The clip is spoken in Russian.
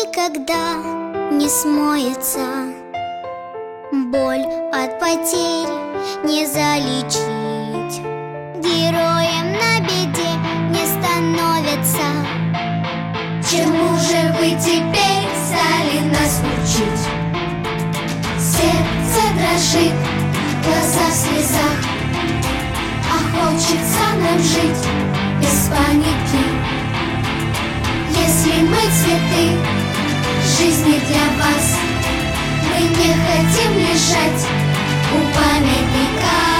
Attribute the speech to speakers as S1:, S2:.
S1: никогда не смоется. Боль от потерь не залечить, героем на беде не становятся.
S2: Чему же вы теперь стали нас учить? Сердце дрожит, глаза в слезах, а хочется нам жить без паники. Если мы цветы жизни для вас, мы не хотим лежать у памятника.